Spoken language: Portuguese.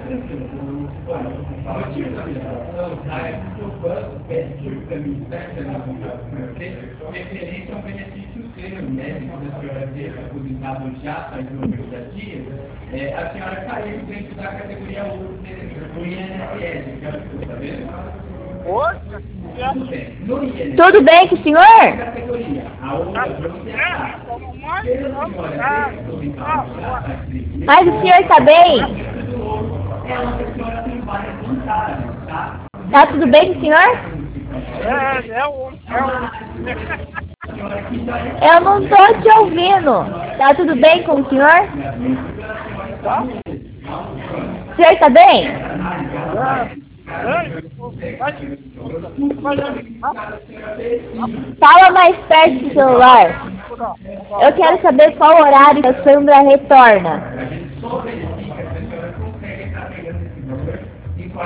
tranquilo. O motivo da licitação é porque o banco pediu para mim, referente a um benefício seu, né? Quando a senhora teve aposentado já faz 90 dias, a senhora caiu dentro da categoria 1 do INSS, já ficou sabendo? Tudo bem. No INSS, Tudo bem com o senhor? categoria, a outra você é pela senhora ter aposentado já faz 3 meses, Mas o senhor está bem? é uma pessoa que tem várias vantagens, tá? Tá tudo bem com o senhor? Eu não tô te ouvindo. Tá tudo bem com o senhor? O senhor está bem? Fala mais perto do celular. Eu quero saber qual horário que a Sandra retorna.